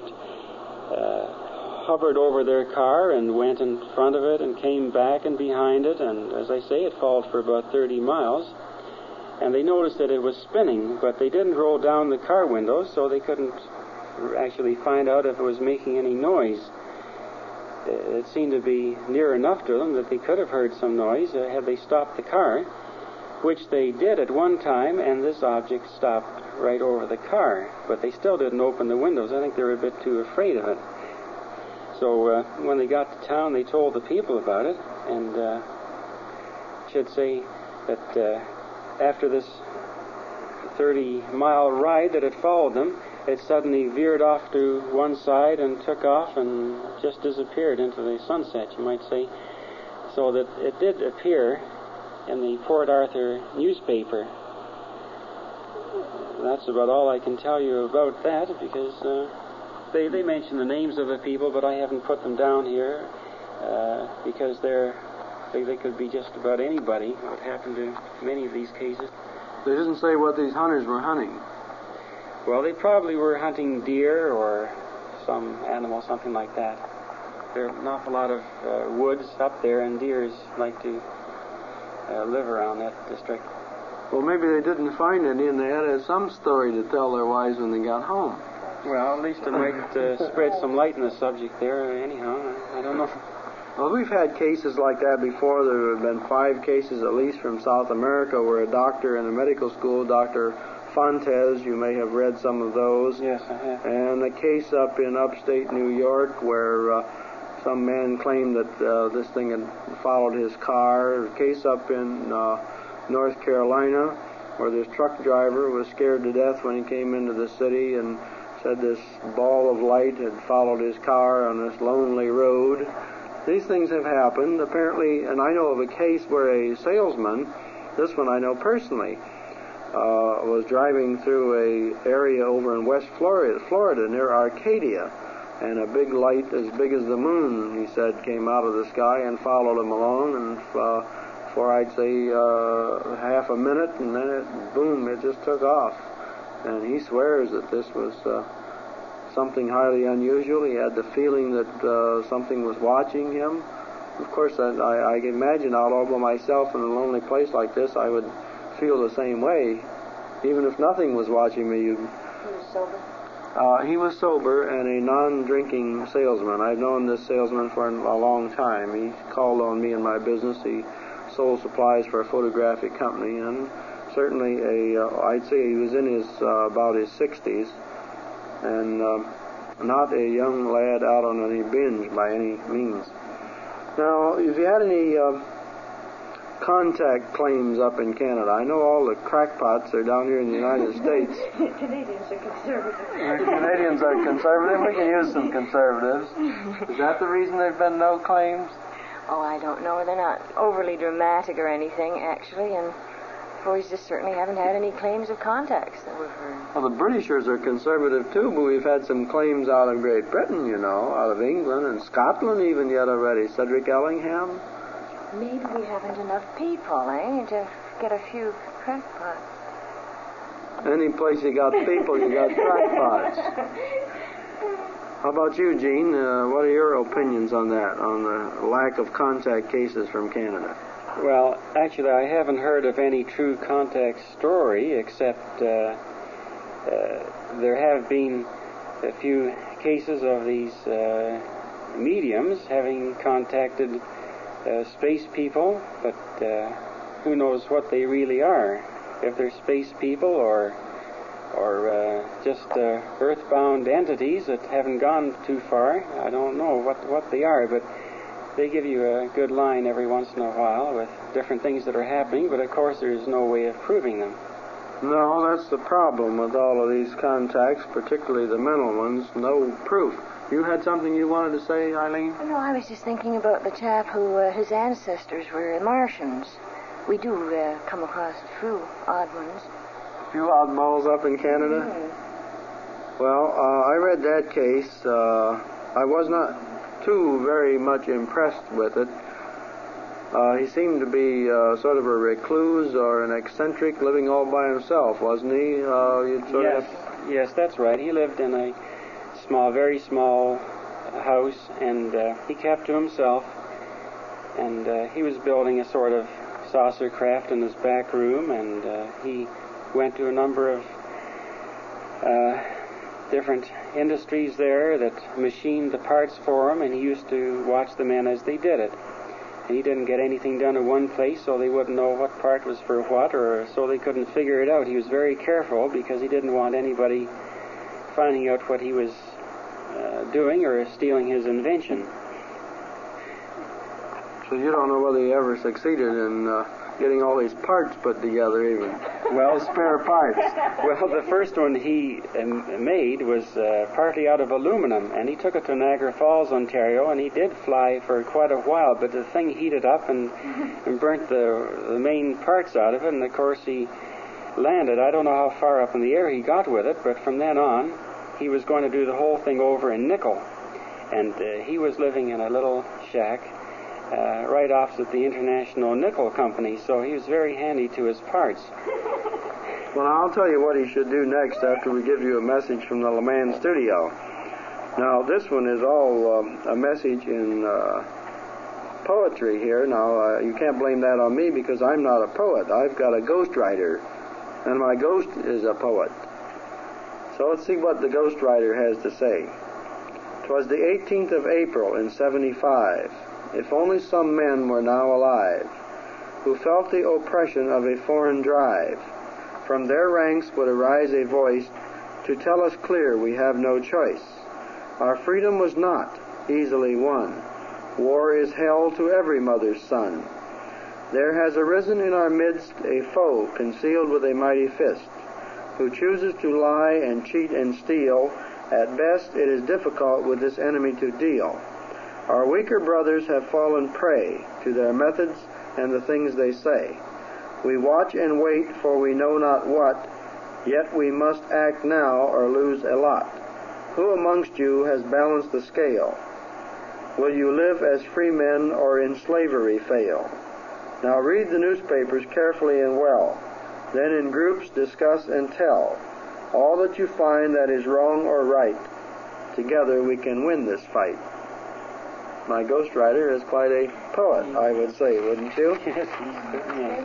uh, hovered over their car and went in front of it and came back and behind it, and as I say, it followed for about thirty miles. And they noticed that it was spinning, but they didn't roll down the car windows, so they couldn't actually find out if it was making any noise. It seemed to be near enough to them that they could have heard some noise uh, had they stopped the car, which they did at one time, and this object stopped right over the car. But they still didn't open the windows. I think they were a bit too afraid of it. So uh, when they got to town, they told the people about it, and uh, I should say that uh, after this thirty-mile ride that had followed them, it suddenly veered off to one side and took off and just disappeared into the sunset, you might say. So that it did appear in the Port Arthur newspaper. That's about all I can tell you about that, because uh, they, they mention the names of the people, but I haven't put them down here uh, because they're They, they could be just about anybody. What happened to many of these cases. They didn't say what these hunters were hunting. Well, they probably were hunting deer or some animal, something like that. There are an awful lot of uh, woods up there, and deers like to uh, live around that district. Well, maybe they didn't find any, and they had some story to tell their wives when they got home. Well, at least it might uh, spread some light in the subject there, anyhow. I, I don't know. Well, we've had cases like that before. There have been five cases at least from South America where a doctor in a medical school, Doctor Fontes, you may have read some of those. Yes, I have. And a case up in upstate New York where uh, some man claimed that uh, this thing had followed his car. A case up in uh, North Carolina where this truck driver was scared to death when he came into the city and said this ball of light had followed his car on this lonely road. These things have happened, apparently, and I know of a case where a salesman, this one I know personally, uh, was driving through a area over in West Florida, Florida near Arcadia, and a big light as big as the moon, he said, came out of the sky and followed him along, and uh, for I'd say uh, half a minute, and then it, boom, it just took off. And he swears that this was uh, something highly unusual. He had the feeling that uh, something was watching him. Of course, I, I, I can imagine out all by myself in a lonely place like this, I would feel the same way. Even if nothing was watching me. You'd, He was sober? Uh, he was sober and a non-drinking salesman. I've known this salesman for a long time. He called on me in my business. He sold supplies for a photographic company, and certainly a, uh, I'd say he was in his, uh, about his sixties, and uh, not a young lad out on any binge by any means. Now, if you had any uh, contact claims up in Canada, I know all the crackpots are down here in the United States. Canadians are conservative. The Canadians are conservative. We can use some conservatives. Is that the reason there's been no claims? Oh, I don't know. They're not overly dramatic or anything, actually, and boys just certainly haven't had any claims of contacts that we've heard. Well, the Britishers are conservative, too, but we've had some claims out of Great Britain, you know, out of England and Scotland even yet already. Cedric Ellingham. Maybe we haven't enough people, eh, to get a few crackpots. Any place you got people, you got crackpots. How about you, Gene? Uh, what are your opinions on that, on the lack of contact cases from Canada? Well, actually, I haven't heard of any true contact story, except uh, uh, there have been a few cases of these uh, mediums having contacted uh, space people, but uh, who knows what they really are. If they're space people or or uh, just uh, earthbound entities that haven't gone too far, I don't know what, what they are, but they give you a good line every once in a while with different things that are happening, but of course there's no way of proving them. No, that's the problem with all of these contacts, particularly the mental ones, no proof. You had something you wanted to say, Eileen? No, I was just thinking about the chap who, uh, his ancestors were Martians. We do uh, come across a few odd ones. A few oddballs up in Canada? Mm. Well, uh, I read that case. Uh, I was not too very much impressed with it. Uh, he seemed to be uh, sort of a recluse or an eccentric living all by himself, wasn't he? Uh, you'd sort yes, of... yes, that's right. He lived in a small, very small house, and uh, he kept to himself, and uh, he was building a sort of saucer craft in his back room, and uh, he went to a number of uh, different industries there that machined the parts for him, and he used to watch the men as they did it. And he didn't get anything done in one place, so they wouldn't know what part was for what, or so they couldn't figure it out. He was very careful because he didn't want anybody finding out what he was uh, doing or stealing his invention. So you don't know whether he ever succeeded in uh, getting all these parts put together, even. Well, spare parts. Well, the first one he um, made was uh, partly out of aluminum, and he took it to Niagara Falls, Ontario, and he did fly for quite a while, but the thing heated up and, and burnt the, the main parts out of it, and of course he landed. I don't know how far up in the air he got with it, but from then on, he was going to do the whole thing over in nickel. And uh, he was living in a little shack Uh, right opposite the International Nickel Company, so he was very handy to his parts. Well, I'll tell you what he should do next after we give you a message from the LeMan studio. Now, this one is all um, a message in uh, poetry here. Now, uh, you can't blame that on me because I'm not a poet. I've got a ghostwriter, and my ghost is a poet. So let's see what the ghostwriter has to say. 'Twas the eighteenth of April in seventy-five. If only some men were now alive, who felt the oppression of a foreign drive, from their ranks would arise a voice to tell us clear we have no choice. Our freedom was not easily won. War is hell to every mother's son. There has arisen in our midst a foe concealed with a mighty fist, who chooses to lie and cheat and steal. At best it is difficult with this enemy to deal. Our weaker brothers have fallen prey to their methods and the things they say. We watch and wait, for we know not what, yet we must act now or lose a lot. Who amongst you has balanced the scale? Will you live as free men or in slavery fail? Now read the newspapers carefully and well. Then in groups discuss and tell all that you find that is wrong or right. Together we can win this fight. My ghostwriter is quite a poet, I would say, wouldn't you? Yes, he's certainly.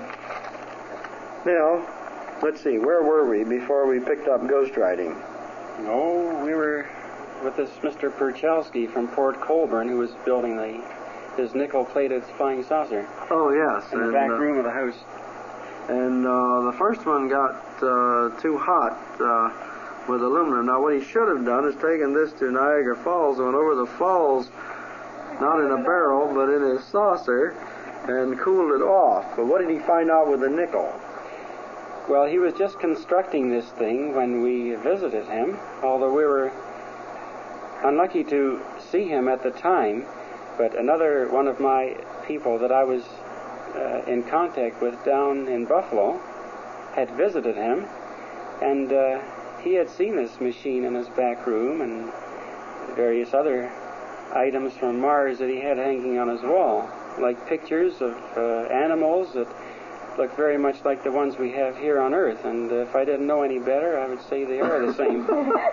Now, let's see, where were we before we picked up ghostwriting? No, we were with this Mister Perchalski from Port Colborne, who was building the his nickel-plated flying saucer Oh, yes. in the and, back uh, room of the house. And uh, the first one got uh, too hot uh, with aluminum. Now, what he should have done is taken this to Niagara Falls, went over the falls, not in a barrel, but in his saucer, and cooled it off. But what did he find out with the nickel? Well, he was just constructing this thing when we visited him, although we were unlucky to see him at the time. But another one of my people that I was uh, in contact with down in Buffalo had visited him, and uh, he had seen this machine in his back room and various other items from Mars that he had hanging on his wall, like pictures of uh, animals that look very much like the ones we have here on Earth. And uh, if I didn't know any better, I would say they are the same.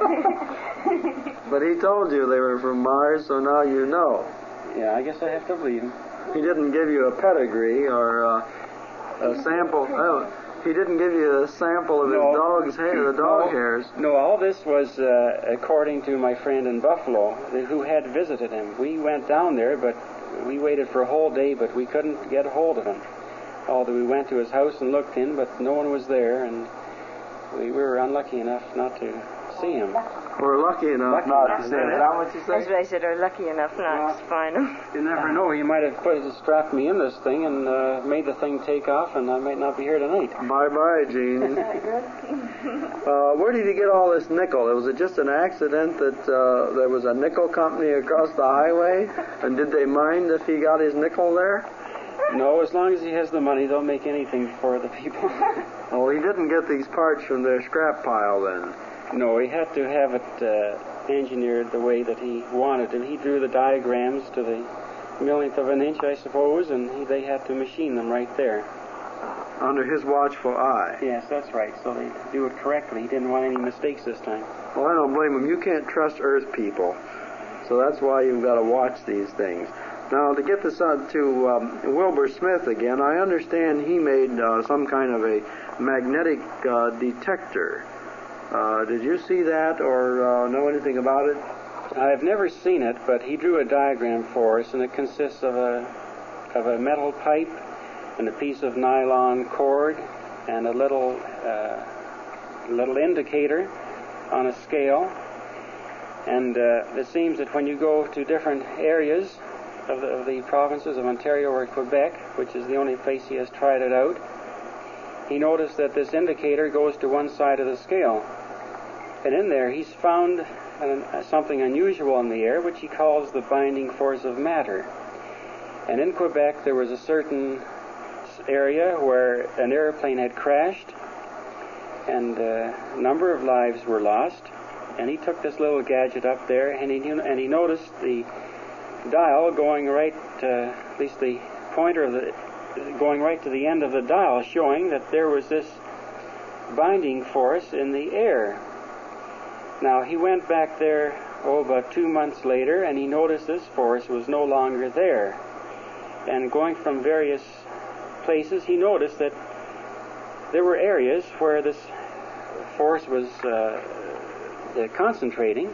But he told you they were from Mars, so now you know. Yeah, I guess I have to believe him. He didn't give you a pedigree or uh, a sample. Oh, he didn't give you a sample of No. his dog's hair, the dog No. hairs. No, all this was uh, according to my friend in Buffalo who had visited him. We went down there, but we waited for a whole day, but we couldn't get a hold of him. Although we went to his house and looked in, but no one was there, and we were unlucky enough not to see him. We're lucky enough Lucky not enough, to see is him. that Is that what you That's say? what I said, are lucky enough not to find them. You never know. He might have put strapped me in this thing and uh, made the thing take off, and I might not be here tonight. Bye-bye, Gene. uh, where did he get all this nickel? Was it just an accident that uh, there was a nickel company across the highway? And did they mind if he got his nickel there? No, as long as he has the money, they'll make anything for the people. Oh, he didn't get these parts from their scrap pile then. No, he had to have it uh, engineered the way that he wanted it. He drew the diagrams to the millionth of an inch, I suppose, and he, they had to machine them right there. Under his watchful eye. Yes, that's right. So they do it correctly. He didn't want any mistakes this time. Well, I don't blame him. You can't trust Earth people. So that's why you've got to watch these things. Now, to get this on to um, Wilbur Smith again, I understand he made uh, some kind of a magnetic uh, detector. Uh, did you see that or uh, know anything about it? I've never seen it, but he drew a diagram for us, and it consists of a of a metal pipe and a piece of nylon cord and a little uh, little indicator on a scale. And uh, it seems that when you go to different areas of the, of the provinces of Ontario or Quebec, which is the only place he has tried it out, he noticed that this indicator goes to one side of the scale. And in there he's found an, uh, something unusual in the air, which he calls the binding force of matter. And in Quebec there was a certain area where an airplane had crashed, and uh, a number of lives were lost. And he took this little gadget up there, and he, and he noticed the dial going right, uh, at least the pointer of the, going right to the end of the dial, showing that there was this binding force in the air. Now, he went back there, oh, about two months later, and he noticed this force was no longer there. And going from various places, he noticed that there were areas where this force was uh, uh, concentrating,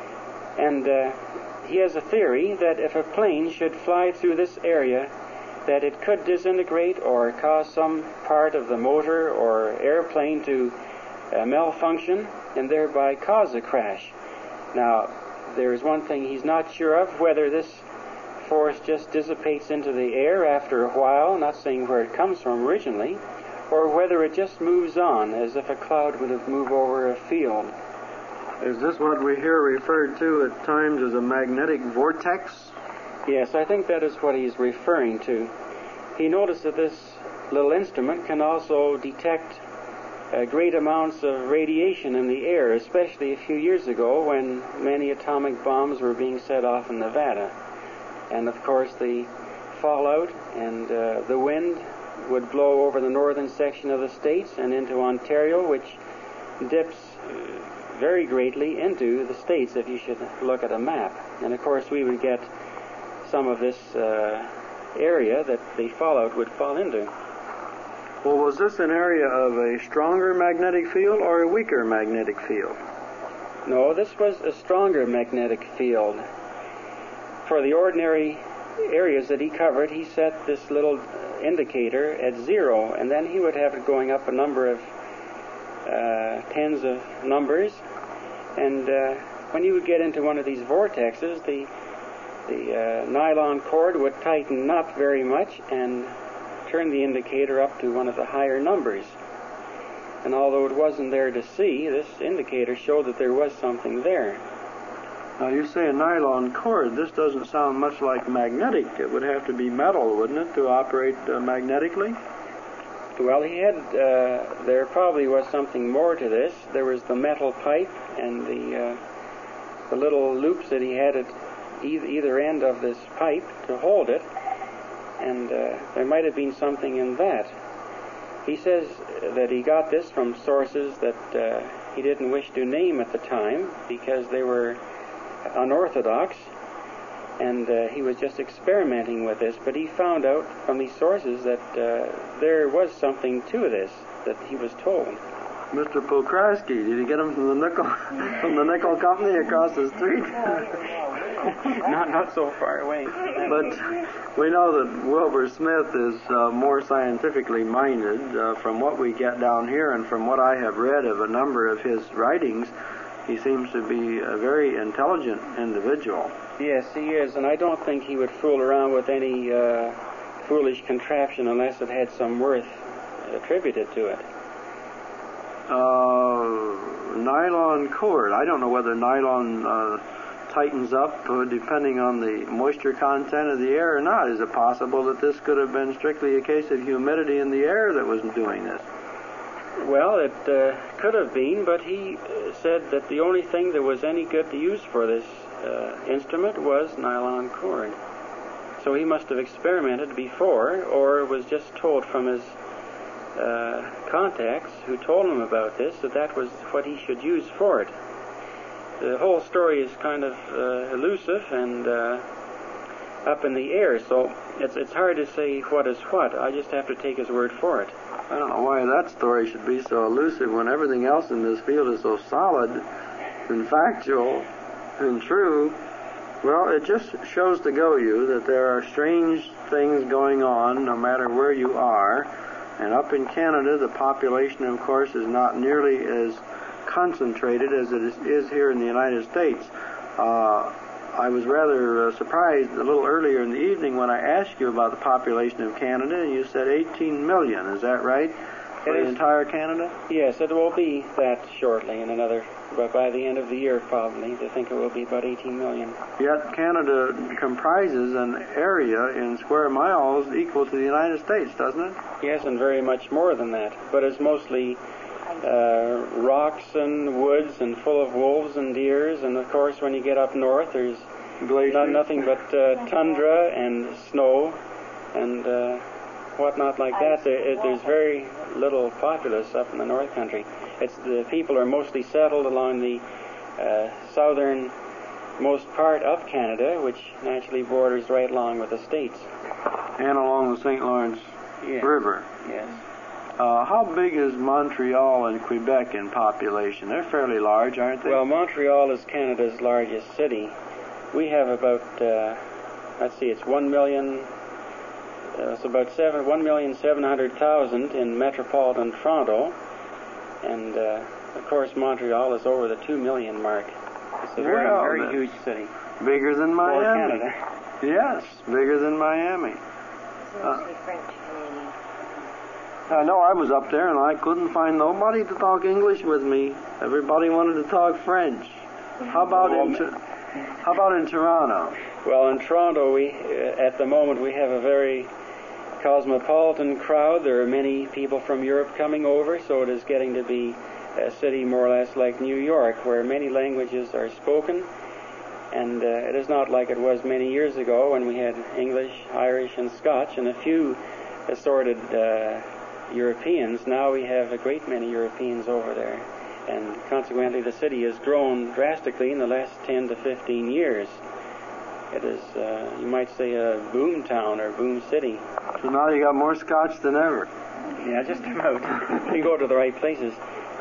and uh, he has a theory that if a plane should fly through this area, that it could disintegrate or cause some part of the motor or airplane to uh, malfunction and thereby cause a crash. Now, there is one thing he's not sure of, whether this force just dissipates into the air after a while, not saying where it comes from originally, or whether it just moves on as if a cloud would have moved over a field. Is this what we hear referred to at times as a magnetic vortex? Yes, I think that is what he's referring to. He noticed that this little instrument can also detect uh, great amounts of radiation in the air, especially a few years ago when many atomic bombs were being set off in Nevada. And of course the fallout and uh, the wind would blow over the northern section of the states and into Ontario, which dips uh, very greatly into the states if you should look at a map. And of course we would get some of this uh, area that the fallout would fall into. Well, was this an area of a stronger magnetic field or a weaker magnetic field? No, this was a stronger magnetic field. For the ordinary areas that he covered, he set this little indicator at zero, and then he would have it going up a number of uh, tens of numbers. And uh, when you would get into one of these vortexes, the the uh, nylon cord would tighten not very much and turn the indicator up to one of the higher numbers. And although it wasn't there to see, this indicator showed that there was something there. Now, you say a nylon cord. This doesn't sound much like magnetic. It would have to be metal, wouldn't it, to operate uh, magnetically? Well, he had, uh, there probably was something more to this. There was the metal pipe and the, uh, the little loops that he had at either, either end of this pipe to hold it. And uh, there might have been something in that. He says that he got this from sources that uh, he didn't wish to name at the time because they were unorthodox, and uh, he was just experimenting with this. But he found out from these sources that uh, there was something to this that he was told. Mister Pokraski, did you get him from the nickel from the nickel company across the street? not not so far away. But we know that Wilbur Smith is uh, more scientifically minded. Uh, from what we get down here and from what I have read of a number of his writings, he seems to be a very intelligent individual. Yes, he is, and I don't think he would fool around with any uh, foolish contraption unless it had some worth attributed to it. Uh, nylon cord. I don't know whether nylon uh, tightens up uh, depending on the moisture content of the air or not. Is it possible that this could have been strictly a case of humidity in the air that was doing this? Well, it uh, could have been, but he uh, said that the only thing that was any good to use for this uh, instrument was nylon cord. So he must have experimented before, or was just told from his uh, contacts who told him about this that that was what he should use for it. The whole story is kind of uh, elusive and uh, up in the air, so it's it's hard to say what is what. I just have to take his word for it. I don't know why that story should be so elusive when everything else in this field is so solid and factual and true. Well, it just shows to go you that there are strange things going on no matter where you are. And up in Canada, the population, of course, is not nearly as concentrated as it is, is here in the United States. Uh, I was rather uh, surprised a little earlier in the evening when I asked you about the population of Canada, and you said eighteen million. Is that right? For the entire Canada? Yes, it will be that shortly in another, but by the end of the year probably. They think it will be about eighteen million. Yet Canada comprises an area in square miles equal to the United States, doesn't it? Yes, and very much more than that. But it's mostly uh, rocks and woods and full of wolves and deers, and of course when you get up north there's not, nothing but uh, tundra and snow and uh, whatnot like that. There, it, there's very little populace up in the north country. It's the people are mostly settled along the uh, southernmost part of Canada, which naturally borders right along with the states. And along the Saint Lawrence yes. River. Yes. Uh, how big is Montreal and Quebec in population? They're fairly large, aren't they? Well, Montreal is Canada's largest city. We have about, uh, let's see, it's one million, uh, it's about seven, one million seven hundred thousand in metropolitan Toronto, and uh, of course Montreal is over the two million mark. It's a very, well, very huge city. Bigger than Miami. For Canada. Yes, bigger than Miami. Uh, French Canadian. I know I was up there and I couldn't find nobody to talk English with me. Everybody wanted to talk French. How about in How about in Toronto? Well, in Toronto, we uh, at the moment we have a very cosmopolitan crowd. There are many people from Europe coming over, so it is getting to be a city more or less like New York, where many languages are spoken. And uh, it is not like it was many years ago when we had English, Irish, and Scotch, and a few assorted uh, Europeans. Now we have a great many Europeans over there. And consequently, the city has grown drastically in the last ten to fifteen years. It is, uh, you might say, a boom town or boom city. So now you got more Scotch than ever. Yeah, just about. You go to the right places.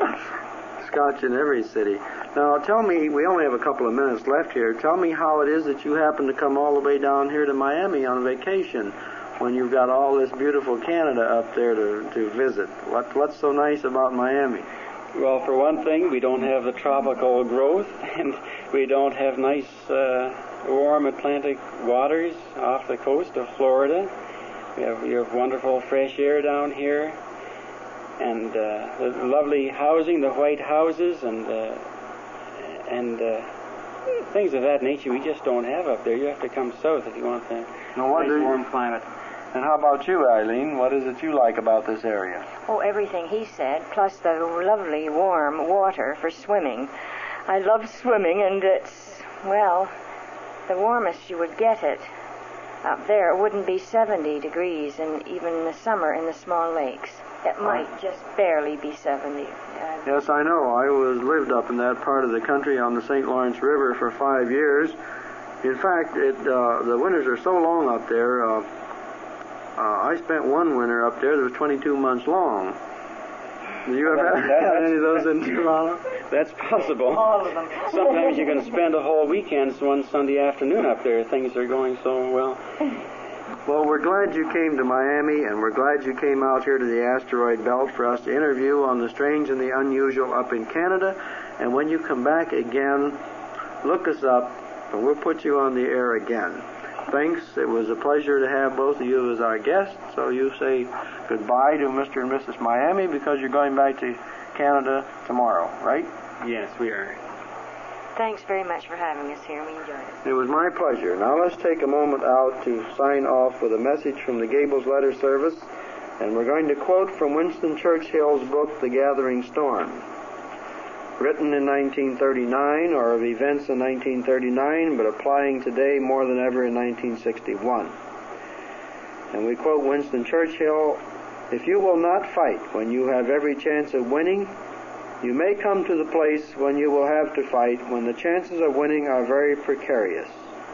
Scotch in every city. Now, tell me, we only have a couple of minutes left here. Tell me how it is that you happen to come all the way down here to Miami on vacation when you've got all this beautiful Canada up there to, to visit. What, what's so nice about Miami? Well, for one thing, we don't have the tropical growth, and we don't have nice, uh, warm Atlantic waters off the coast of Florida. We have, we have wonderful fresh air down here, and uh, the lovely housing, the white houses, and uh, and uh, things of that nature we just don't have up there. You have to come south if you want the no, what nice do you, warm climate. And how about you, Eileen? What is it you like about this area? Oh, everything he said, plus the lovely warm water for swimming. I love swimming, and it's, well, the warmest you would get it up there. It wouldn't be seventy degrees, and even in the summer in the small lakes. It might oh. just barely be seventy. Uh, yes, I know. I was lived up in that part of the country on the Saint Lawrence River for five years. In fact, it uh, the winters are so long up there. Uh, Uh, I spent one winter up there that was twenty-two months long. Do you ever have had any of those in Toronto? That's possible. All of them. Sometimes you can spend a whole weekend, one Sunday afternoon up there. Things are going so well. Well, we're glad you came to Miami, and we're glad you came out here to the asteroid belt for us to interview on the strange and the unusual up in Canada. And when you come back again, look us up, and we'll put you on the air again. Thanks. It was a pleasure to have both of you as our guests. So you say goodbye to Mister and Missus Miami because you're going back to Canada tomorrow, right? Yes, we are. Thanks very much for having us here. We enjoyed it. It was my pleasure. Now let's take a moment out to sign off with a message from the Gables Letter Service. And we're going to quote from Winston Churchill's book, The Gathering Storm. Written in nineteen thirty-nine, or of events in nineteen thirty-nine, but applying today more than ever in nineteen sixty-one. And we quote Winston Churchill, "If you will not fight when you have every chance of winning, you may come to the place when you will have to fight when the chances of winning are very precarious.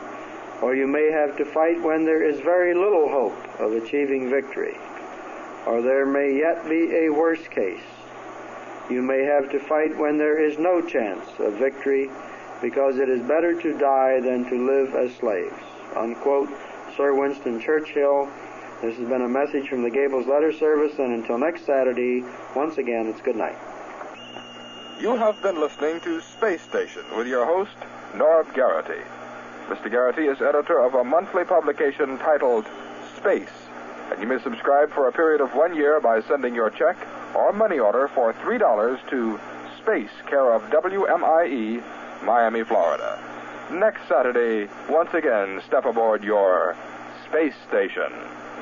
Or you may have to fight when there is very little hope of achieving victory. Or there may yet be a worse case. You may have to fight when there is no chance of victory, because it is better to die than to live as slaves." Unquote, Sir Winston Churchill. This has been a message from the Gables Letter Service, and until next Saturday, once again, it's good night. You have been listening to Space Station with your host, Norb Garrity. Mister Garrity is editor of a monthly publication titled Space, and you may subscribe for a period of one year by sending your check or money order for three dollars to Space, care of W M I E, Miami, Florida. Next Saturday, once again, step aboard your Space Station.